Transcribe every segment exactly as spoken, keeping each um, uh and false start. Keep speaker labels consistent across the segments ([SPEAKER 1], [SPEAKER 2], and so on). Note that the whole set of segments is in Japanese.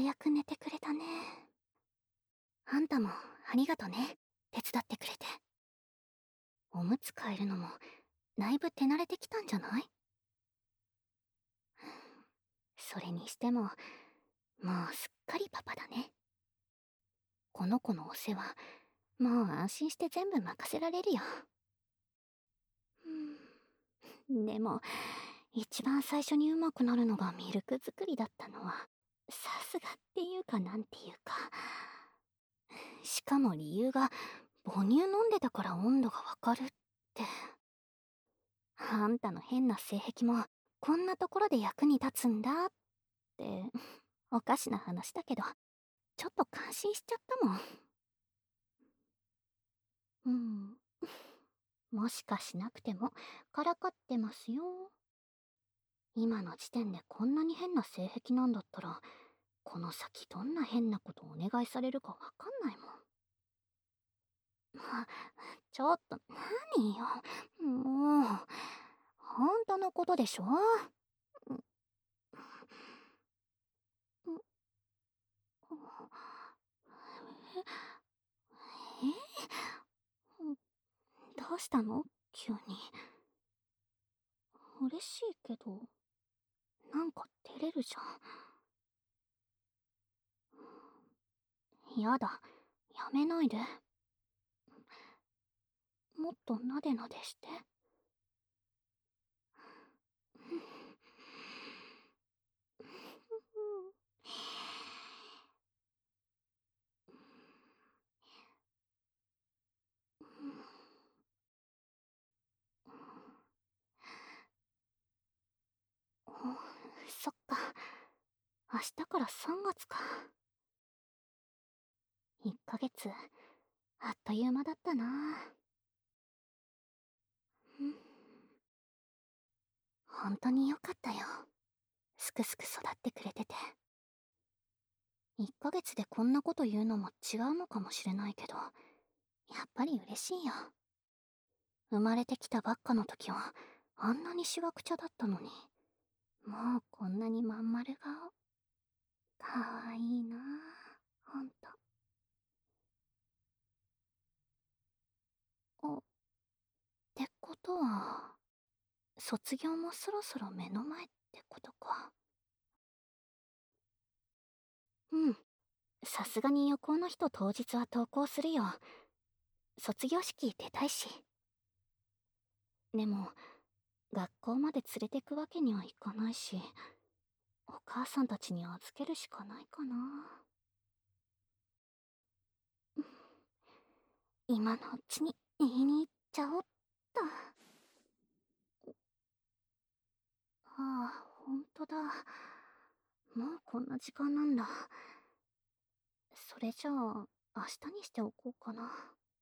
[SPEAKER 1] うやく寝てくれたね。あんたもありがとね、手伝ってくれて。おむつ替えるのもだいぶ手慣れてきたんじゃない？それにしてももうすっかりパパだね。この子のお世話もう安心して全部任せられるよ。うん、でも一番最初に上手くなるのがミルク作りだったのはさすがっていうかなんていうか、しかも理由が母乳飲んでたから温度がわかるって。あんたの変な性癖もこんなところで役に立つんだっておかしな話だけどちょっと感心しちゃったもん。うん。もしかしなくてもからかってますよ。今の時点でこんなに変な性癖なんだったらこの先どんな変なことをお願いされるかわかんないもん。あ、ちょっと何よ。もう本当のことでしょ。うんうん、ええ、どうしたの急に。嬉しいけどなんか照れるじゃん。やだ、やめないで。もっとなでなでして。お、そっか、明日からさんがつか。いっかげつあっという間だったな。うん、本当によかったよ、すくすく育ってくれてて。いっかげつでこんなこと言うのも違うのかもしれないけど、やっぱり嬉しいよ。生まれてきたばっかの時はあんなにしわくちゃだったのに、もうこんなにまん丸顔。かわいいなあ、ほんと。あ、ってことは卒業もそろそろ目の前ってことか。うん、さすがに旅行の日と当日は登校するよ。卒業式出たいし。でも学校まで連れてくわけにはいかないし、お母さんたちに預けるしかないかな。今のうちに言いに行っちゃおっと。ああ、ほんとだ。もうこんな時間なんだ。それじゃあ明日にしておこうかな。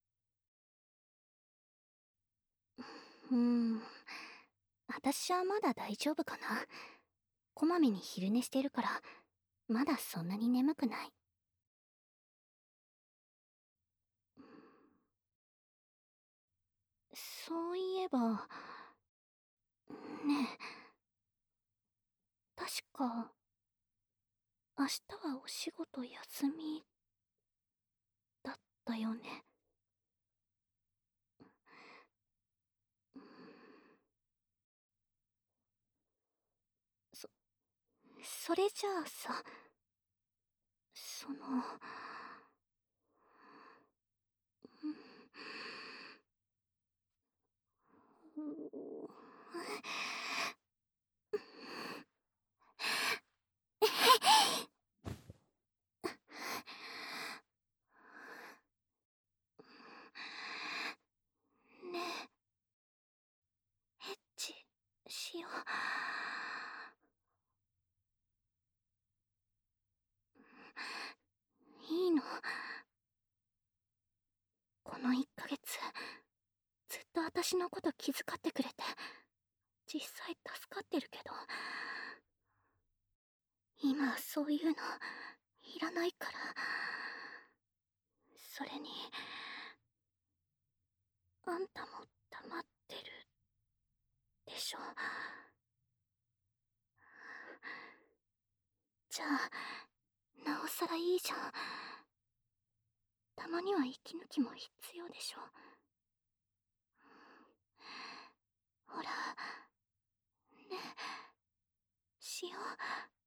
[SPEAKER 1] うーん、私はまだ大丈夫かな。こまめに昼寝してるからまだそんなに眠くない。そういえばねえ、確か明日はお仕事休みだったよね。そそれじゃあさ、その、うん、ねえ、エッチしよう。いいの？このいっかげつずっと私のこと気遣ってくれて実際助かってるけど、今はそういうのいらないから。それにあんたも黙ってるでしょ。じゃあなおさらいいじゃん。たまには息抜きも必要でしょ。ほら、ね、しよう。